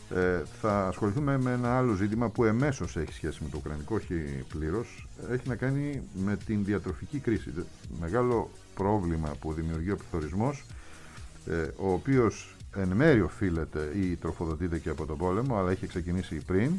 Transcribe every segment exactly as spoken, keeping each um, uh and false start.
Ε, θα ασχοληθούμε με ένα άλλο ζήτημα που εμέσως έχει σχέση με το ουκρανικό, όχι πλήρως. Έχει να κάνει με την διατροφική κρίση. Μεγάλο πρόβλημα που δημιουργεί ο πληθωρισμός, ε, ο οποίος εν μέρει οφείλεται ή τροφοδοτείται και από τον πόλεμο, αλλά είχε ξεκινήσει πριν,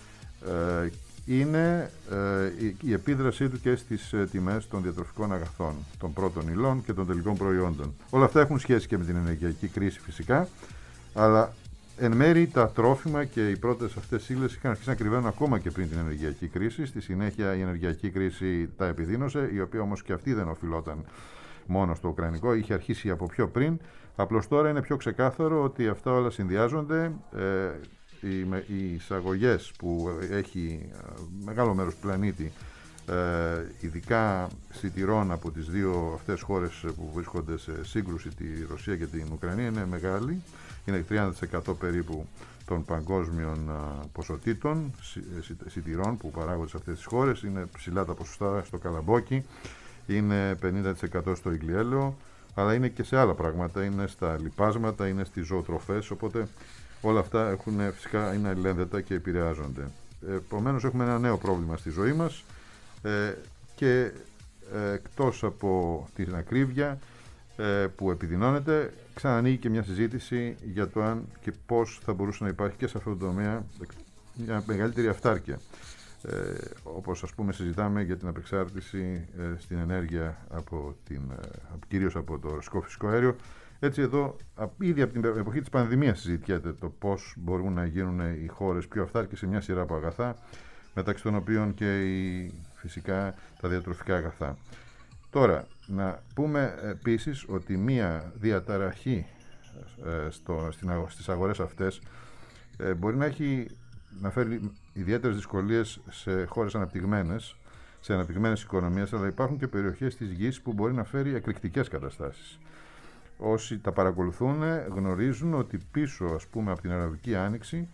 ε, είναι ε, η, η επίδρασή του και στις ε, τιμές των διατροφικών αγαθών, των πρώτων υλών και των τελικών προϊόντων. Όλα αυτά έχουν σχέση και με την ενεργειακή κρίση φυσικά, αλλά εν μέρει τα τρόφιμα και οι πρώτες αυτές ύλες είχαν αρχίσει να κρυβαίνουν ακόμα και πριν την ενεργειακή κρίση. Στη συνέχεια η ενεργειακή κρίση τα επιδίνωσε, η οποία όμως και αυτή δεν οφειλόταν μόνο στο ουκρανικό, είχε αρχίσει από πιο πριν. Απλώς τώρα είναι πιο ξεκάθαρο ότι αυτά όλα συνδυάζονται. Ε, οι, οι εισαγωγές που έχει μεγάλο μέρος του πλανήτη, ε, ειδικά σιτηρών από τις δύο αυτές χώρες που βρίσκονται σε σύγκρουση, τη Ρωσία και την Ουκρανία, είναι μεγάλη. Είναι τριάντα τοις εκατό περίπου των παγκόσμιων ποσοτήτων σιτηρών που παράγονται σε αυτές τις χώρες. Είναι ψηλά τα ποσοστά στο καλαμπόκι, είναι πενήντα τοις εκατό στο υγλιέλαιο, αλλά είναι και σε άλλα πράγματα, είναι στα λιπάσματα, είναι στις ζωοτροφές, οπότε όλα αυτά έχουν, φυσικά είναι αλληλένδετα και επηρεάζονται. Επομένως έχουμε ένα νέο πρόβλημα στη ζωή μας ε, και ε, εκτός από την ακρίβεια ε, που επιδεινώνεται, ξανανοίγει και μια συζήτηση για το αν και πώς θα μπορούσε να υπάρχει και σε αυτό το τομέα μια μεγαλύτερη αυτάρκεια. Ε, όπως ας πούμε συζητάμε για την απεξάρτηση ε, στην ενέργεια από την, ε, κυρίως από το ρωσικό φυσικό αέριο. Έτσι εδώ ήδη από την εποχή της πανδημίας συζητιέται το πώς μπορούν να γίνουν οι χώρες πιο αυτάρκειες σε μια σειρά από αγαθά, μεταξύ των οποίων και οι, φυσικά τα διατροφικά αγαθά. Τώρα, να πούμε επίσης ότι μία διαταραχή ε, στο, στην, στις αγορές αυτές ε, μπορεί να, έχει, να φέρει ιδιαίτερες δυσκολίες σε χώρες αναπτυγμένες, σε αναπτυγμένες οικονομίες, αλλά υπάρχουν και περιοχές της γης που μπορεί να φέρει εκρηκτικές καταστάσεις. Όσοι τα παρακολουθούν γνωρίζουν ότι πίσω, ας πούμε, από την Αραβική Άνοιξη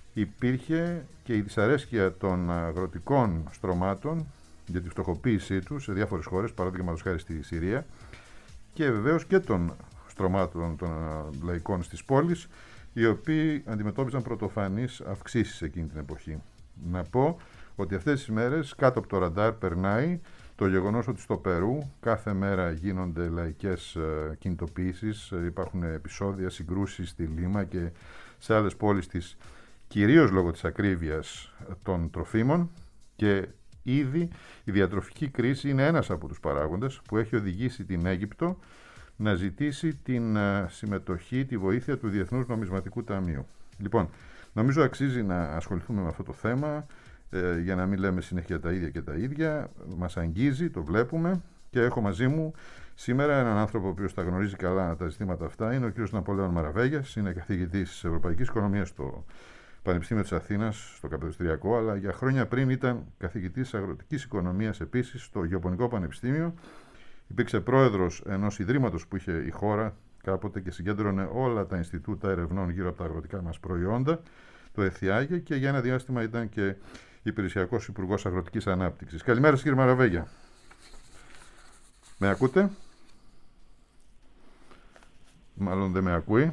υπήρχε και η δυσαρέσκεια των αγροτικών στρωμάτων για τη φτωχοποίησή τους σε διάφορες χώρες, παραδείγματος χάρη στη Συρία, και βεβαίως και των στρωμάτων των λαϊκών στις πόλεις, οι οποίοι αντιμετώπιζαν πρωτοφανείς αυξήσεις εκείνη την εποχή. Να πω ότι αυτές τις μέρες κάτω από το ραντάρ περνάει το γεγονός ότι στο Περού κάθε μέρα γίνονται λαϊκές κινητοποιήσεις, υπάρχουν επεισόδια, συγκρούσεις στη Λίμα και σε άλλες πόλεις της, κυρίως λόγω της ακρίβειας των τροφίμων, και ήδη η διατροφική κρίση είναι ένας από τους παράγοντες που έχει οδηγήσει την Αίγυπτο να ζητήσει την συμμετοχή, τη βοήθεια του Διεθνούς Νομισματικού Ταμείου. Λοιπόν, νομίζω αξίζει να ασχοληθούμε με αυτό το θέμα, ε, για να μην λέμε συνέχεια τα ίδια και τα ίδια. Μας αγγίζει, το βλέπουμε, και έχω μαζί μου σήμερα έναν άνθρωπο ο οποίος τα γνωρίζει καλά τα ζητήματα αυτά. Είναι ο κ. Ναπολέων Μαραβέγιας, είναι καθηγητής της Ευρωπαϊκής Οικονομίας στο Πανεπιστήμιο της Αθήνας, στο Καποδιστριακό, αλλά για χρόνια πριν ήταν καθηγητής αγροτικής οικονομίας επίσης στο Γεωπονικό Πανεπιστήμιο. Υπήρξε πρόεδρος ενός ιδρύματος που είχε η χώρα κάποτε και συγκέντρωνε όλα τα Ινστιτούτα ερευνών γύρω από τα αγροτικά μας προϊόντα, το ΕΘΙΑΓΕ, και για ένα διάστημα ήταν και υπηρεσιακός υπουργός αγροτικής ανάπτυξης. Καλημέρα σας, κύριε Μαραβέγια. Με ακούτε? Μάλλον δεν με ακούει.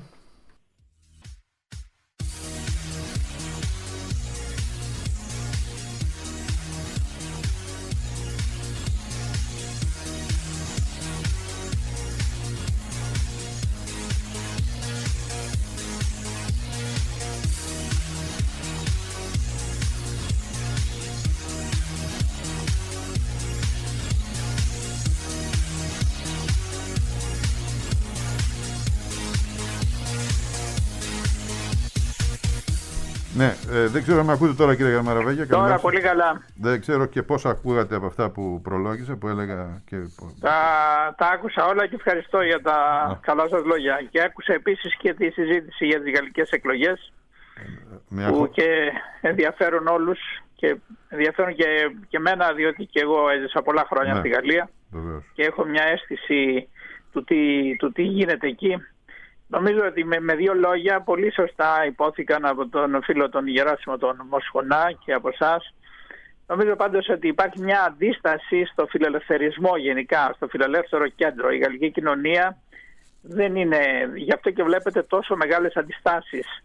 Ναι, ε, δεν ξέρω αν με ακούτε τώρα, κύριε Μαραβέγια. Τώρα πολύ καλά. Δεν ξέρω και πώς ακούγατε από αυτά που προλόγησα, που έλεγα και... Τα, τα άκουσα όλα και ευχαριστώ για τα Α. καλά σας λόγια. Και άκουσα επίσης και τη συζήτηση για τις γαλλικές εκλογές, ε, που και ενδιαφέρουν όλους και ενδιαφέρουν και, και μένα, διότι και εγώ έζησα πολλά χρόνια, ναι, στη Γαλλία. Βεβαίως. Και έχω μια αίσθηση του τι, του τι γίνεται εκεί. Νομίζω ότι με, με δύο λόγια πολύ σωστά υπόθηκαν από τον φίλο τον Γεράσιμο τον Μοσχονά και από εσάς. Νομίζω πάντως ότι υπάρχει μια αντίσταση στο φιλελευθερισμό γενικά, στο φιλελεύθερο κέντρο. Η γαλλική κοινωνία δεν είναι, γι' αυτό και βλέπετε τόσο μεγάλες αντιστάσεις.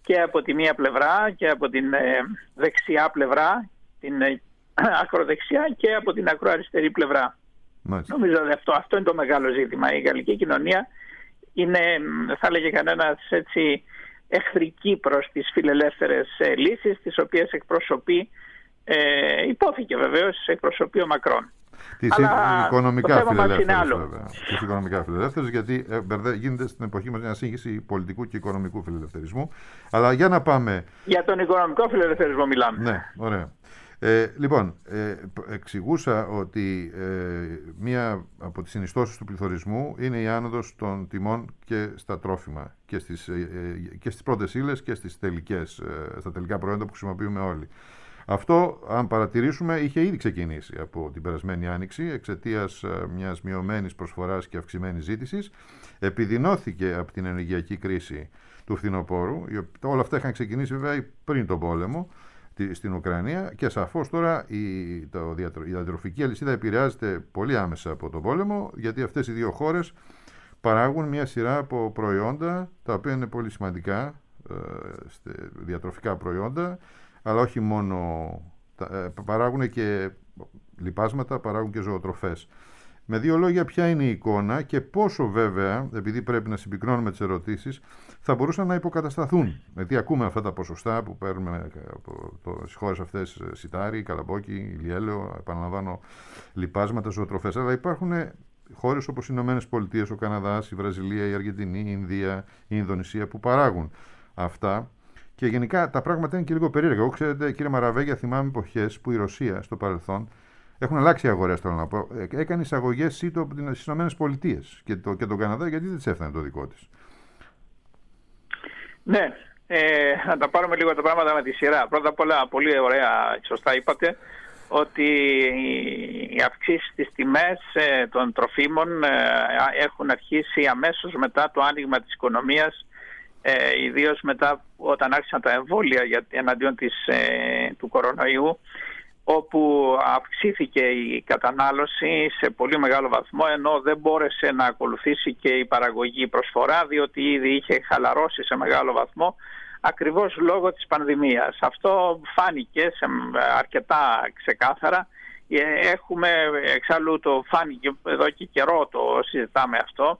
και από τη μία πλευρά και από την δεξιά πλευρά, την ακροδεξιά, και από την ακροαριστερή πλευρά. Μάλιστα. Νομίζω ότι αυτό, αυτό είναι το μεγάλο ζήτημα. Η γαλλική κοινωνία είναι, θα έλεγε κανένας, έτσι, εχθρική προς τις φιλελεύθερες ε, λύσεις, τις οποίες εκπροσωπεί, ε, υπόθηκε βεβαίως, εκπροσωπεί ο Μακρόν. Τις οικονομικά φιλελεύθερες, βέβαια. Τις οικονομικά φιλελεύθερες, γιατί ε, μπερδε, γίνεται στην εποχή μας μια σύγχυση πολιτικού και οικονομικού φιλελευθερισμού. Αλλά για να πάμε... Για τον οικονομικό φιλελευθερισμό μιλάμε. Ναι, ωραία. Ε, λοιπόν, ε, εξηγούσα ότι ε, μία από τις συνιστώσεις του πληθωρισμού είναι η άνοδος των τιμών και στα τρόφιμα και στις, ε, και στις πρώτες ύλες και στις τελικές, ε, στα τελικά προϊόντα που χρησιμοποιούμε όλοι. Αυτό, αν παρατηρήσουμε, είχε ήδη ξεκινήσει από την περασμένη άνοιξη εξαιτίας ε, μιας μειωμένης προσφοράς και αυξημένης ζήτησης. Επιδεινώθηκε από την ενεργειακή κρίση του φθινοπόρου. Όλα αυτά είχαν ξεκινήσει βέβαια πριν τον πόλεμο στην Ουκρανία, και σαφώς τώρα η, το, η διατροφική αλυσίδα επηρεάζεται πολύ άμεσα από τον πόλεμο, γιατί αυτές οι δύο χώρες παράγουν μια σειρά από προϊόντα τα οποία είναι πολύ σημαντικά, ε, διατροφικά προϊόντα, αλλά όχι μόνο, ε, παράγουν και λιπάσματα, παράγουν και ζωοτροφές. Με δύο λόγια, ποια είναι η εικόνα και πόσο, βέβαια, επειδή πρέπει να συμπυκνώνουμε τις ερωτήσεις, θα μπορούσαν να υποκατασταθούν. Γιατί ακούμε αυτά τα ποσοστά που παίρνουμε από τις χώρες αυτές, σιτάρι, καλαμπόκι, ηλιέλαιο, επαναλαμβάνω, λιπάσματα, ζωοτροφές. Αλλά υπάρχουν χώρες όπως οι Ηνωμένες Πολιτείες, ο Καναδάς, η Βραζιλία, η Αργεντινή, η Ινδία, η Ινδονησία, που παράγουν αυτά. Και γενικά τα πράγματα είναι και λίγο περίεργα. Εγώ, ξέρετε, κύριε Μαραβέγια, θυμάμαι εποχές που η Ρωσία στο παρελθόν, έχουν αλλάξει οι αγορές, θέλω να πω, έκανε εισαγωγές ΣΥΤΟ από τις Ηνωμένες Πολιτείες και, το, και τον Καναδά, γιατί δεν της έφτανε το δικό της. Ναι, ε, να τα πάρουμε λίγο τα πράγματα με τη σειρά. Πρώτα απ' όλα, πολύ ωραία, σωστά είπατε, ότι οι αυξήσεις στις τιμές ε, των τροφίμων ε, έχουν αρχίσει αμέσως μετά το άνοιγμα της οικονομίας, ε, ιδίως μετά όταν άρχισαν τα εμβόλια για, εναντίον της, ε, του κορονοϊού, όπου αυξήθηκε η κατανάλωση σε πολύ μεγάλο βαθμό, ενώ δεν μπόρεσε να ακολουθήσει και η παραγωγή προσφορά, διότι ήδη είχε χαλαρώσει σε μεγάλο βαθμό, ακριβώς λόγω της πανδημίας. Αυτό φάνηκε σε αρκετά ξεκάθαρα. Έχουμε, εξάλλου το φάνηκε εδώ και καιρό, το συζητάμε αυτό.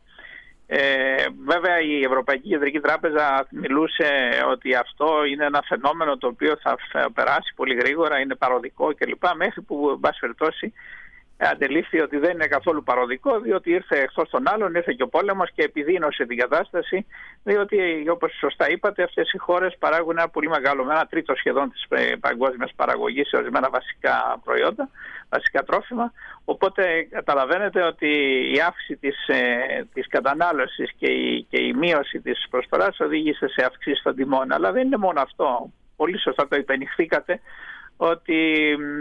Ε, βέβαια η Ευρωπαϊκή Κεντρική Τράπεζα μιλούσε ότι αυτό είναι ένα φαινόμενο το οποίο θα περάσει πολύ γρήγορα, είναι παροδικό κλπ. Μέχρι που, εν πάση περιπτώσει, αντελήφθη ότι δεν είναι καθόλου παροδικό, διότι ήρθε εκτός των άλλων, ήρθε και ο πόλεμος και επιδείνωσε την κατάσταση, διότι, όπως σωστά είπατε, αυτές οι χώρες παράγουν ένα πολύ μεγάλο, με ένα τρίτο σχεδόν της παγκόσμιας παραγωγής σε ορισμένα βασικά προϊόντα, βασικά τρόφιμα. Οπότε καταλαβαίνετε ότι η αύξηση της, της κατανάλωσης και η, και η μείωση της προσφοράς οδήγησε σε αυξήσεις των τιμών. Αλλά δεν είναι μόνο αυτό. Πολύ σωστά το υπενηχθήκατε, ότι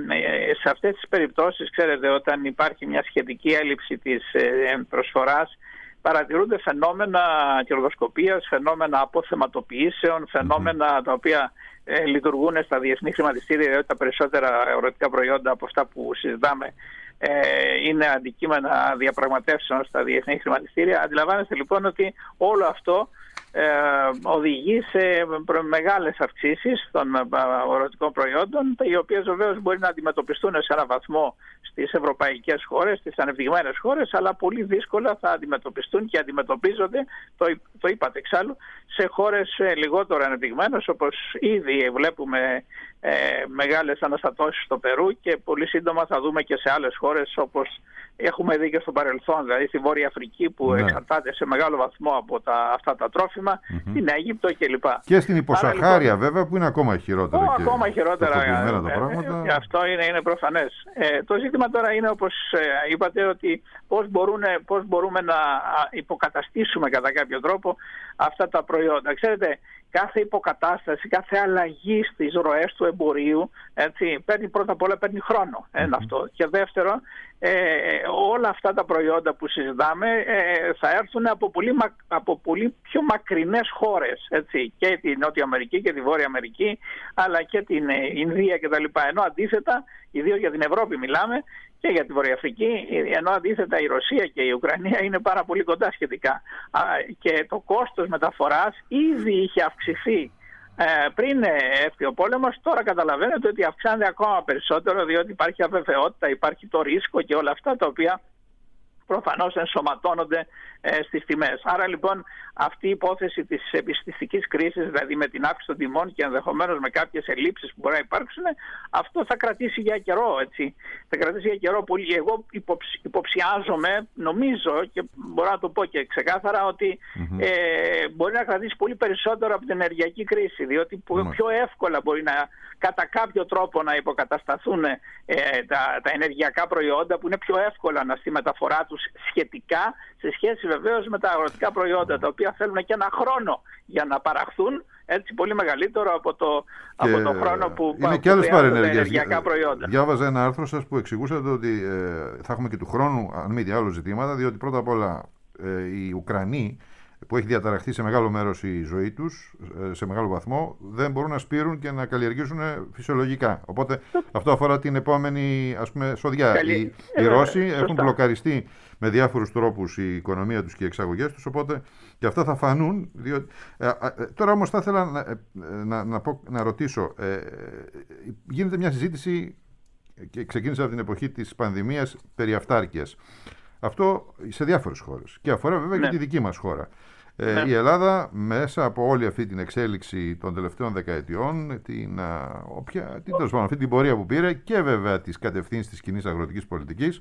σε αυτές τις περιπτώσεις, ξέρετε, όταν υπάρχει μια σχετική έλλειψη της προσφοράς, παρατηρούνται φαινόμενα κερδοσκοπίας, φαινόμενα αποθεματοποιήσεων, φαινόμενα τα οποία ε, λειτουργούν στα διεθνή χρηματιστήρια, διότι τα περισσότερα αγροτικά προϊόντα από αυτά που συζητάμε ε, είναι αντικείμενα διαπραγματεύσεων στα διεθνή χρηματιστήρια. Αντιλαμβάνεστε λοιπόν ότι όλο αυτό Ε, οδηγεί σε μεγάλες αυξήσεις των αγροτικών προϊόντων, οι οποίες βεβαίως μπορεί να αντιμετωπιστούν σε έναν βαθμό στις ευρωπαϊκές χώρες, στις ανεπτυγμένες χώρες, αλλά πολύ δύσκολα θα αντιμετωπιστούν και αντιμετωπίζονται, το, το είπατε εξάλλου, σε χώρες λιγότερο ανεπτυγμένες, όπως ήδη βλέπουμε ε, μεγάλες αναστατώσεις στο Περού, και πολύ σύντομα θα δούμε και σε άλλες χώρες, όπως έχουμε δει και στο παρελθόν, δηλαδή στη Βόρεια Αφρική, που ναι. εξαρτάται σε μεγάλο βαθμό από τα, αυτά τα τρόφιμα, mm-hmm. στην Αίγυπτο κλπ. Και στην υποσαχάρια λοιπόν, βέβαια, που είναι ακόμα χειρότερα. Ό, και ακόμα χειρότερα. Ε, τα πράγματα. Ε, ε, αυτό είναι, είναι προφανές. Ε, το ζήτημα τώρα είναι, όπως ε, είπατε, ότι πώς, μπορούν, πώς μπορούμε να υποκαταστήσουμε κατά κάποιο τρόπο αυτά τα προϊόντα. Ξέρετε, κάθε υποκατάσταση, κάθε αλλαγή στις ροές του εμπορίου, έτσι, παίρνει, πρώτα απ' όλα παίρνει χρόνο. Ένα mm-hmm. αυτό. Και δεύτερον, ε, όλα αυτά τα προϊόντα που συζητάμε ε, θα έρθουν από πολύ, από πολύ πιο μακρινές χώρες, έτσι, και τη Νότια Αμερική και τη Βόρεια Αμερική, αλλά και την ε, Ινδία κτλ. Ενώ αντίθετα, ιδίως για την Ευρώπη μιλάμε, και για τη Βόρεια Αφρική, ενώ αντίθετα η Ρωσία και η Ουκρανία είναι πάρα πολύ κοντά σχετικά. Και το κόστος μεταφοράς ήδη είχε αυξηθεί Ε, πριν έρθει ο πόλεμος, τώρα καταλαβαίνετε ότι αυξάνεται ακόμα περισσότερο, διότι υπάρχει αβεβαιότητα, υπάρχει το ρίσκο και όλα αυτά τα οποία προφανώς ενσωματώνονται ε, στις τιμές. Άρα λοιπόν αυτή η υπόθεση της επιστηστικής κρίσης, δηλαδή με την αύξηση των τιμών και ενδεχομένως με κάποιες ελλείψεις που μπορεί να υπάρξουν, αυτό θα κρατήσει για καιρό, έτσι. Θα κρατήσει για καιρό πολύ. Εγώ υποψ, υποψιάζομαι, νομίζω και μπορώ να το πω και ξεκάθαρα, ότι mm-hmm. ε, μπορεί να κρατήσει πολύ περισσότερο από την ενεργειακή κρίση, διότι mm-hmm. πιο εύκολα μπορεί να κατά κάποιο τρόπο να υποκατασταθούν ε, τα, τα ενεργειακά προϊόντα, που είναι πιο εύκολα να στη μεταφορά τους σχετικά, σε σχέση βεβαίως με τα αγροτικά προϊόντα, τα οποία θέλουν και ένα χρόνο για να παραχθούν, έτσι πολύ μεγαλύτερο από το, από το χρόνο που είναι και άλλες παρενέργειες, τα ενεργειακά προϊόντα. Διάβαζα ένα άρθρο σας που εξηγούσατε ότι ε, θα έχουμε και του χρόνου, αν μη τι άλλο, ζητήματα, διότι πρώτα απ' όλα ε, οι Ουκρανοί, που έχει διαταραχθεί σε μεγάλο μέρος η ζωή τους, σε μεγάλο βαθμό, δεν μπορούν να σπείρουν και να καλλιεργήσουν φυσιολογικά. Οπότε αυτό αφορά την επόμενη, ας πούμε, σοδιά. Οι, οι ε, Ρώσοι ε, έχουν μπλοκαριστεί με διάφορους τρόπους η οικονομία τους και οι εξαγωγές τους, οπότε και αυτά θα φανούν. Διότι, ε, ε, τώρα όμως θα ήθελα να, ε, να, να, πω, να ρωτήσω, ε, γίνεται μια συζήτηση και ξεκίνησε από την εποχή της πανδημίας περί αυτάρκειας. Αυτό σε διάφορες χώρες και αφορά βέβαια ναι. και τη δική μας χώρα. Ε, ναι. Η Ελλάδα μέσα από όλη αυτή την εξέλιξη των τελευταίων δεκαετιών, την, α, όποια, την, τέλος πάντων, αυτή την πορεία που πήρε και βέβαια τις κατευθύνσεις της κοινής αγροτικής πολιτικής,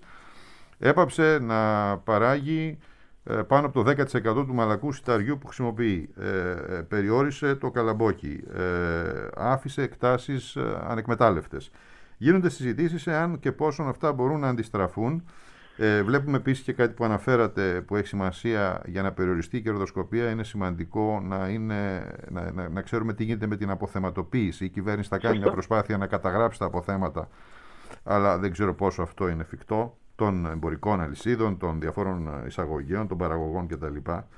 έπαψε να παράγει ε, πάνω από το δέκα τοις εκατό του μαλακού σιταριού που χρησιμοποιεί. Ε, ε, περιόρισε το καλαμπόκι, ε, άφησε εκτάσεις ε, ανεκμετάλλευτες. Γίνονται συζητήσεις εάν και πόσον αυτά μπορούν να αντιστραφούν. Ε, βλέπουμε επίσης και κάτι που αναφέρατε που έχει σημασία για να περιοριστεί η κερδοσκοπία. Είναι σημαντικό να, είναι, να, να, να ξέρουμε τι γίνεται με την αποθεματοποίηση. Η κυβέρνηση θα κάνει μια προσπάθεια να καταγράψει τα αποθέματα, αλλά δεν ξέρω πόσο αυτό είναι εφικτό, των εμπορικών αλυσίδων, των διαφόρων εισαγωγέων, των παραγωγών κτλ.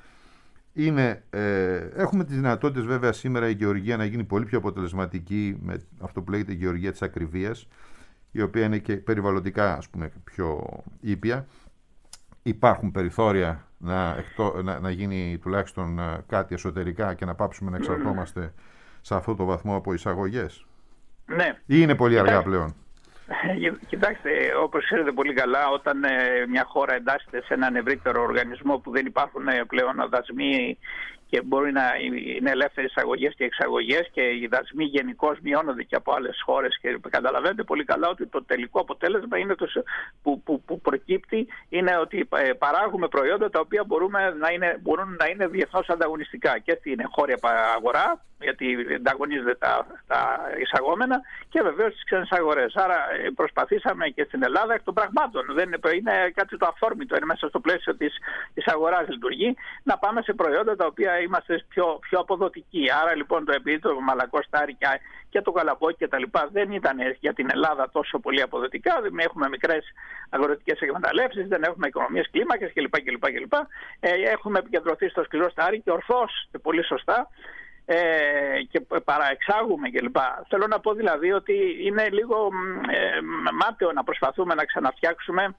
Είναι, ε, έχουμε τις δυνατότητες βέβαια σήμερα η γεωργία να γίνει πολύ πιο αποτελεσματική με αυτό που λέγεται η γεωργία της ακριβίας, η οποία είναι και περιβαλλοντικά, ας πούμε, πιο ήπια. Υπάρχουν περιθώρια να, εκτό, να, να γίνει τουλάχιστον κάτι εσωτερικά και να πάψουμε να εξαρτώμαστε σε αυτό το βαθμό από εισαγωγές. Ναι. Ή είναι πολύ αργά πλέον? Κοιτάξτε, όπως ξέρετε πολύ καλά, όταν ε, μια χώρα εντάσσεται σε έναν ευρύτερο οργανισμό που δεν υπάρχουν ε, πλέον δασμοί και μπορεί να είναι ελεύθερες εισαγωγές και εξαγωγές και οι δασμοί γενικώς μειώνονται και από άλλες χώρες, και καταλαβαίνετε πολύ καλά ότι το τελικό αποτέλεσμα είναι το, που, που, που προκύπτει είναι ότι παράγουμε προϊόντα τα οποία μπορούμε να είναι, μπορούν να είναι διεθνώς ανταγωνιστικά και στην εγχώρια αγορά, γιατί ανταγωνίζονται τα, τα εισαγόμενα, και βεβαίως στις ξένες αγορές. Άρα προσπαθήσαμε και στην Ελλάδα εκ των πραγμάτων, δεν είναι, είναι κάτι το αυθόρμητο, είναι μέσα στο πλαίσιο της, της αγοράς λειτουργεί, να πάμε σε προϊόντα τα οποία είμαστε πιο, πιο αποδοτικοί. Άρα λοιπόν το επειδή το μαλακό στάρι και, και το καλαμπόκι και τα λοιπά δεν ήταν για την Ελλάδα τόσο πολύ αποδοτικά, δεν έχουμε μικρές αγροτικές εκμεταλλεύσεις, δεν έχουμε οικονομίες κλίμακες κλπ. κλπ, κλπ. Ε, έχουμε επικεντρωθεί στο σκληρό στάρι και ορθώς και πολύ σωστά ε, και παραεξάγουμε κλπ. Θέλω να πω δηλαδή ότι είναι λίγο ε, μάταιο να προσπαθούμε να ξαναφτιάξουμε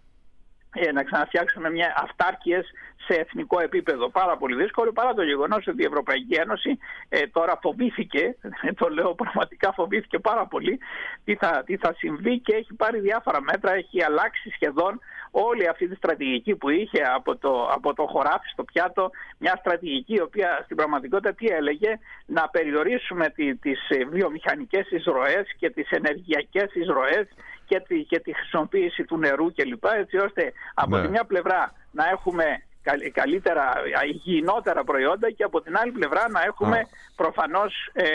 να ξαναφτιάξουμε μια αυτάρκειες σε εθνικό επίπεδο. Πάρα πολύ δύσκολο, παρά το γεγονός ότι η Ευρωπαϊκή Ένωση ε, τώρα φοβήθηκε, το λέω πραγματικά φοβήθηκε πάρα πολύ, τι θα, τι θα συμβεί, και έχει πάρει διάφορα μέτρα, έχει αλλάξει σχεδόν όλη αυτή τη στρατηγική που είχε από το, από το χωράφι στο πιάτο, μια στρατηγική η οποία στην πραγματικότητα τι έλεγε, να περιορίσουμε τι, τις βιομηχανικές εισρωές και τις ενεργειακές εισρωές και τη, και τη χρησιμοποίηση του νερού κλπ. Έτσι ώστε από ναι. τη μια πλευρά να έχουμε καλύτερα, υγιεινότερα προϊόντα και από την άλλη πλευρά να έχουμε ah. προφανώς ε,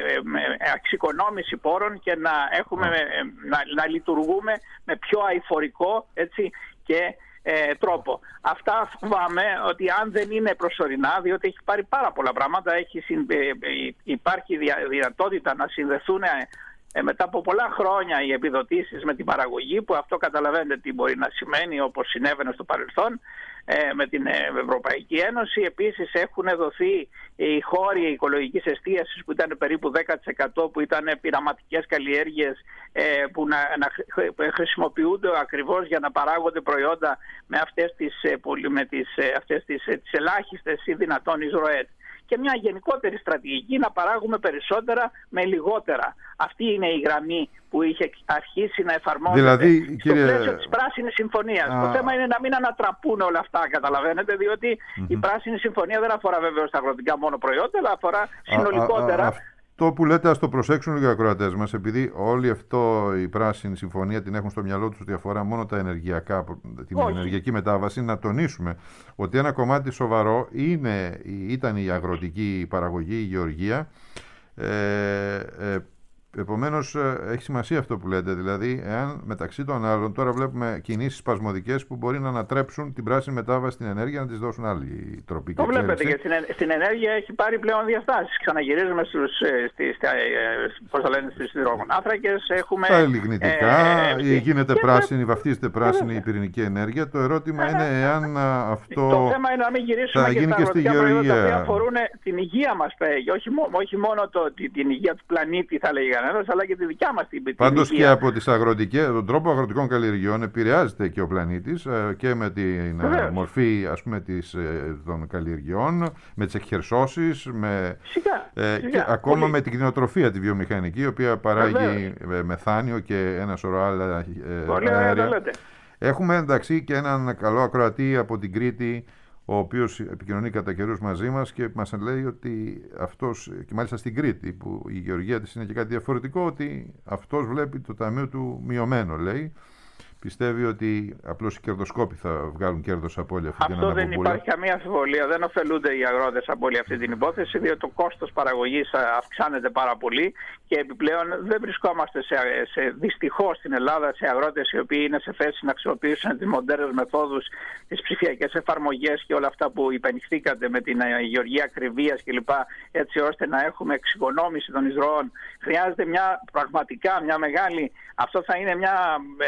εξοικονόμηση πόρων και να, έχουμε, ah. να, να λειτουργούμε με πιο αειφορικό, έτσι, και ε, τρόπο. Αυτά φοβάμαι ότι αν δεν είναι προσωρινά, διότι έχει πάρει πάρα πολλά πράγματα, έχει, ε, υπάρχει δυνατότητα να συνδεθούν Ε, μετά από πολλά χρόνια οι επιδοτήσεις με την παραγωγή, που αυτό καταλαβαίνετε τι μπορεί να σημαίνει, όπως συνέβαινε στο παρελθόν ε, με την Ευρωπαϊκή Ένωση. Επίσης έχουν δοθεί οι χώροι οικολογικής εστίασης που ήταν περίπου δέκα τοις εκατό, που ήταν πειραματικές καλλιέργειες ε, που να, να χρησιμοποιούνται ακριβώς για να παράγονται προϊόντα με αυτές τις, με τις, αυτές τις, τις ελάχιστες ή δυνατόν εισρωές. και μια γενικότερη στρατηγική να παράγουμε περισσότερα με λιγότερα. Αυτή είναι η γραμμή που είχε αρχίσει να εφαρμόζεται δηλαδή, στο κύριε... πλαίσιο της Πράσινης Συμφωνίας. Α... Το θέμα είναι να μην ανατραπούν όλα αυτά, καταλαβαίνετε, διότι mm-hmm. η Πράσινη Συμφωνία δεν αφορά βεβαίως τα αγροτικά μόνο προϊόντα, αλλά αφορά συνολικότερα. Α, α, α, αυτό που λέτε, ας το προσέξουν λίγο οι ακροατές μας, επειδή όλη αυτό η Πράσινη Συμφωνία την έχουν στο μυαλό τους ότι αφορά μόνο τα ενεργειακά, την Όχι. ενεργειακή μετάβαση, να τονίσουμε ότι ένα κομμάτι σοβαρό είναι, ήταν η αγροτική παραγωγή, η γεωργία. Ε, ε, Επομένως, έχει σημασία αυτό που λέτε. Δηλαδή, εάν μεταξύ των άλλων τώρα βλέπουμε κινήσεις σπασμωδικές που μπορεί να ανατρέψουν την πράσινη μετάβαση στην ενέργεια, να της δώσουν άλλη τροπή. Το βλέπετε και στην, στην ενέργεια έχει πάρει πλέον διαστάσεις. Ξαναγυρίζουμε στους, στις, πώς το λένε, στις υδρογονάθρακες. Έχουμε, στα λιγνητικά, ε, ε, γίνεται και, πράσινη, βαφτίζεται πράσινη η πυρηνική ενέργεια. Το ερώτημα είναι εάν αυτό. Το θέμα είναι να μην γυρίσουμε και στα αγροτικά προϊόντα τα οποία αφορούν την υγεία μας. Όχι, όχι μόνο το, την υγεία του πλανήτη, θα λέγει κανένας, αλλά και τη δικιά μας την υγεία. Πάντως και από τις αγροτικές, τον τρόπο αγροτικών καλλιεργειών επηρεάζεται και ο πλανήτης και με την Βεβαίως. μορφή, ας πούμε, της, των καλλιεργειών, με τις εκχερσώσεις, με, φυσικά, ε, φυσικά. και ακόμα Πολύ. με την κτηνοτροφία τη βιομηχανική, η οποία παράγει Βεβαίως. μεθάνιο και ένα σωρό άλλα Πολύ αέρια. Έχουμε εντάξει και έναν καλό ακροατή από την Κρήτη, ο οποίος επικοινωνεί κατά καιρούς μαζί μας και μας λέει ότι αυτός, και μάλιστα στην Κρήτη, που η γεωργία της είναι και κάτι διαφορετικό, ότι αυτός βλέπει το ταμείο του μειωμένο, λέει. Πιστεύει ότι απλώς οι κερδοσκόποι θα βγάλουν κέρδος από όλη αυτή την αναπομπούλα. Αυτό δεν υπάρχει καμία αμφιβολία. Δεν ωφελούνται οι αγρότες από όλη αυτή την υπόθεση, διότι το κόστος παραγωγής αυξάνεται πάρα πολύ και επιπλέον δεν βρισκόμαστε σε, σε, δυστυχώς στην Ελλάδα σε αγρότες οι οποίοι είναι σε θέση να χρησιμοποιήσουν τις μοντέρνες μεθόδους, τις ψηφιακές εφαρμογές και όλα αυτά που υπενηχθήκατε με την γεωργία ακριβίας κλπ. Έτσι ώστε να έχουμε εξοικονόμηση των εισρωών. Χρειάζεται μια πραγματικά μια μεγάλη. Αυτό θα είναι μια.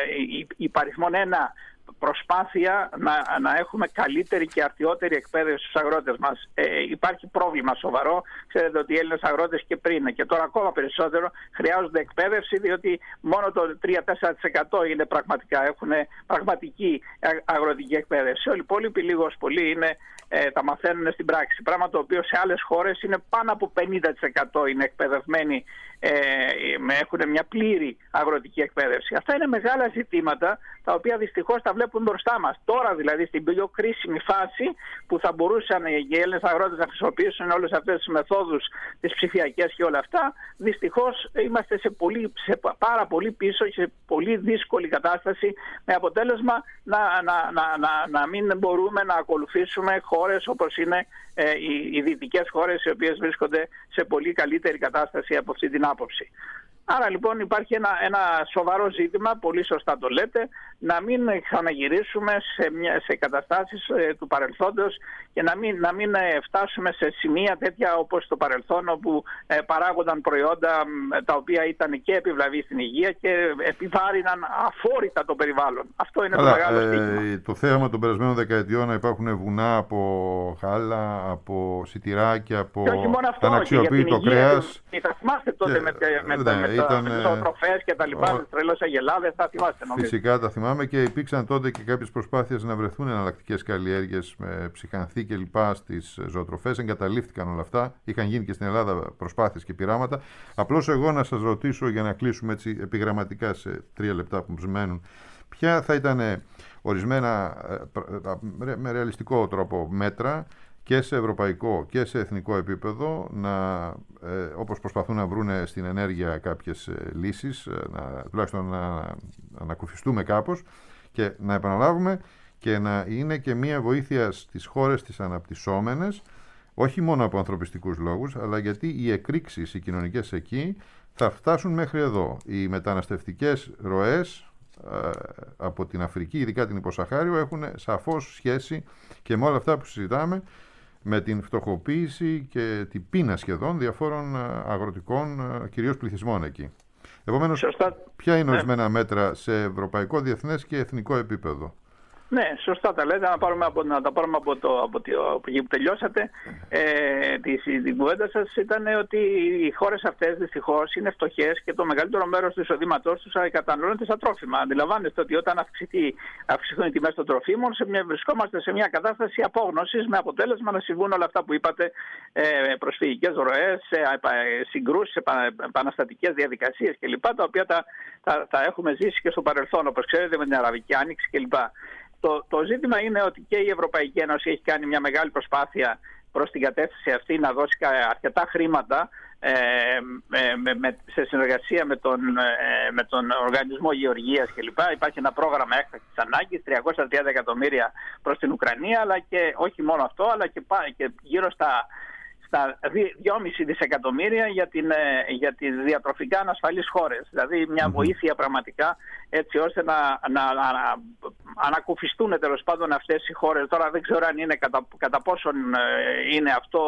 Υπαριθμόν ένα προσπάθεια να, να έχουμε καλύτερη και αρτιότερη εκπαίδευση στους αγρότες μας. Ε, υπάρχει πρόβλημα σοβαρό. Ξέρετε ότι οι Έλληνες αγρότες και πριν και τώρα ακόμα περισσότερο χρειάζονται εκπαίδευση, διότι μόνο το τρία με τέσσερα τοις εκατό είναι πραγματικά, έχουν πραγματική αγροτική εκπαίδευση. Όλοι οι υπόλοιποι λίγος πολύ είναι, ε, τα μαθαίνουν στην πράξη. Πράγμα το οποίο σε άλλες χώρες είναι πάνω από πενήντα τοις εκατό είναι εκπαιδευμένοι, ε, έχουν μια πλήρη αγροτική εκπαίδευση. Αυτά είναι μεγάλα ζητήματα τα οποία δυστυχώς τα βλέπουν μπροστά μας. Τώρα δηλαδή στην πιο κρίσιμη φάση που θα μπορούσαν οι Έλληνες αγρότες να χρησιμοποιήσουν όλες αυτές τις μεθόδους, τις ψηφιακές και όλα αυτά, δυστυχώς είμαστε σε, πολύ, σε πάρα πολύ πίσω και σε πολύ δύσκολη κατάσταση, με αποτέλεσμα να, να, να, να, να μην μπορούμε να ακολουθήσουμε χώρες όπως είναι ε, οι, οι δυτικές χώρες, οι οποίες βρίσκονται σε πολύ καλύτερη κατάσταση από αυτή την άποψη. Άρα λοιπόν υπάρχει ένα, ένα σοβαρό ζήτημα, πολύ σωστά το λέτε, να μην ξαναγυρίσουμε σε, μια, σε καταστάσεις ε, του παρελθόντος και να μην, να μην ε, φτάσουμε σε σημεία τέτοια όπως το παρελθόν, όπου ε, παράγονταν προϊόντα ε, τα οποία ήταν και επιβλαβή στην υγεία και επιβάρυναν αφόρητα το περιβάλλον. Αυτό είναι Αλλά, το μεγάλο στίχημα. Ε, το θέαμα των περασμένων δεκαετιών να υπάρχουν βουνά από χάλα, από σιτηράκια, από αναξιοποιητό κρέας. Θα θυμάστε τότε και, με, με, ναι, με ήταν, τα ζωοτροφές και τα λοιπά, τις τρελές αγελάδες, θα θυμάστε νομίζω. Φυσικά τα θυμάμαι και υπήρξαν τότε και κάποιες προσπάθειες να βρεθούν εναλλακτικές καλλιέργειες με ψυχανθή και λοιπά στις ζωοτροφές. Εγκαταλείφθηκαν όλα αυτά. Είχαν γίνει και στην Ελλάδα προσπάθειες και πειράματα. Απλώς εγώ να σας ρωτήσω, για να κλείσουμε έτσι επιγραμματικά σε τρία λεπτά που μας μένουν, ποια θα ήταν ορισμένα με ρεαλιστικό τρόπο μέτρα και σε ευρωπαϊκό και σε εθνικό επίπεδο, να, ε, όπως προσπαθούν να βρουν στην ενέργεια κάποιες ε, λύσεις, ε, να, τουλάχιστον να, να ανακουφιστούμε κάπως και να επαναλάβουμε και να είναι και μια βοήθεια στις χώρες τις αναπτυσσόμενες, όχι μόνο από ανθρωπιστικούς λόγους, αλλά γιατί οι εκρήξεις, οι κοινωνικές εκεί, θα φτάσουν μέχρι εδώ. Οι μεταναστευτικές ροές ε, από την Αφρική, ειδικά την υποσαχάριο, έχουν σαφώς σχέση και με όλα αυτά που συζητάμε, με την φτωχοποίηση και την πείνα σχεδόν διαφόρων αγροτικών, κυρίως πληθυσμών εκεί. Επομένως, ποια είναι ορισμένα ναι. μέτρα σε ευρωπαϊκό, διεθνές και εθνικό επίπεδο? Ναι, σωστά τα λέτε. Να, πάρουμε από, να τα πάρουμε από, το, από, το, από εκεί που τελειώσατε. Ε, την κουβέντα σας ήταν ότι οι χώρες αυτές δυστυχώς είναι φτωχές και το μεγαλύτερο μέρος του εισοδήματός τους καταναλώνεται στα τρόφιμα. Αντιλαμβάνεστε ότι όταν αυξηθεί, αυξηθούν οι τιμές των τροφίμων, σε μια, βρισκόμαστε σε μια κατάσταση απόγνωσης, με αποτέλεσμα να συμβούν όλα αυτά που είπατε, ε, προσφυγικές ροές, συγκρούσεις, επαναστατικές διαδικασίες κλπ. Τα οποία τα, τα, τα έχουμε ζήσει και στο παρελθόν, όπως ξέρετε, με την Αραβική Άνοιξη κλπ. Το, το ζήτημα είναι ότι και η Ευρωπαϊκή Ένωση έχει κάνει μια μεγάλη προσπάθεια προς την κατεύθυνση αυτή, να δώσει αρκετά χρήματα ε, με, με, σε συνεργασία με τον, ε, με τον Οργανισμό Γεωργίας κλπ. Υπάρχει ένα πρόγραμμα έκτακτης ανάγκης, τριακόσια τριάντα εκατομμύρια προς την Ουκρανία, αλλά και όχι μόνο αυτό, αλλά και, και γύρω στα στα δυόμισι δισεκατομμύρια για, την, για τις διατροφικά ανασφαλείς χώρες. Δηλαδή μια mm-hmm. βοήθεια πραγματικά, έτσι ώστε να, να, να, να ανακουφιστούν τέλος πάντων αυτές οι χώρες. Τώρα δεν ξέρω αν είναι κατά, κατά πόσον είναι αυτό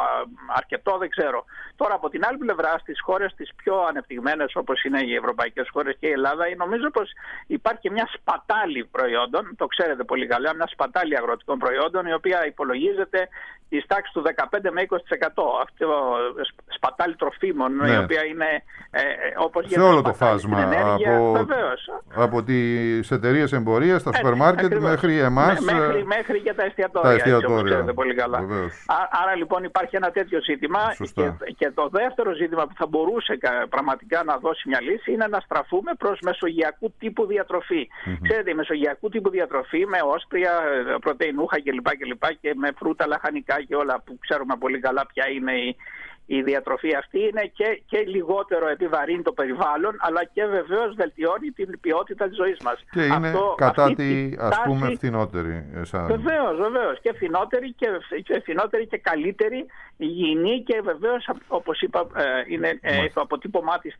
αρκετό, δεν ξέρω. Τώρα από την άλλη πλευρά, στις χώρες τις πιο ανεπτυγμένες, όπως είναι οι ευρωπαϊκές χώρες και η Ελλάδα, νομίζω πως υπάρχει μια σπατάλη προϊόντων, το ξέρετε πολύ καλά, μια σπατάλη αγροτικών προϊόντων, η οποία υπολογίζεται της τάξης του δεκαπέντε με είκοσι τοις εκατό. Αυτό σπατάλη τροφίμων, ναι. η οποία είναι ε, όπως σε όλο το φάσμα, ενέργεια, από, από τις εταιρείες εμπορίας, στα σούπερ μάρκετ μέχρι εμάς, Μέ, μέχρι, μέχρι και τα εστιατόρια, τα εστιατόρια. Έτσι, όπως ξέρετε πολύ καλά. Α, άρα λοιπόν υπάρχει ένα τέτοιο ζήτημα και, και το δεύτερο ζήτημα που θα μπορούσε πραγματικά να δώσει μια λύση είναι να στραφούμε προς μεσογειακού τύπου διατροφή. Mm-hmm. Ξέρετε, η μεσογειακού τύπου διατροφή με όσπρια, πρωτεϊνούχα κλπ. Και, και με φρούτα, λαχανικά και όλα που ξέρουμε πολύ καλά ποια είναι η, η διατροφή αυτή, είναι και, και λιγότερο επιβαρύνει το περιβάλλον, αλλά και βεβαίως βελτιώνει την ποιότητα της ζωής μας. Και είναι αυτό, κατά τη, ας τάση, πούμε, φθηνότερη. Σαν... Βεβαίως, βεβαίως. Και φθηνότερη και, και, φθηνότερη και καλύτερη, υγιεινή και βεβαίως, όπως είπα, είναι, ε, το αποτύπωμά της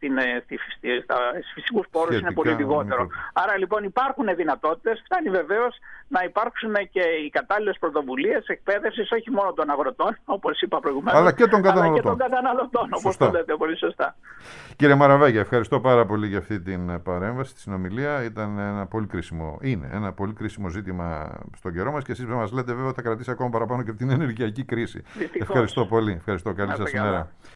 στους φυσικούς πόρους είναι πολύ λιγότερο. Μικρό. Άρα λοιπόν υπάρχουν δυνατότητες, φτάνει βεβαίως να υπάρξουν και οι κατάλληλες πρωτοβουλίες εκπαίδευσης όχι μόνο των αγροτών, όπως είπα προηγουμένως, αλλά και των καταναλωτών. Των καταναλωτών, όπως το λέτε πολύ σωστά. Κύριε Μαραβάγια, ευχαριστώ πάρα πολύ για αυτή την παρέμβαση, τη συνομιλία. Ήταν ένα πολύ κρίσιμο, είναι ένα πολύ κρίσιμο ζήτημα στον καιρό μας και εσείς μας λέτε βέβαια θα κρατήσει ακόμα παραπάνω και από την ενεργειακή κρίση. Δυστυχώς. Ευχαριστώ πολύ. Ευχαριστώ. Καλή σας ημέρα.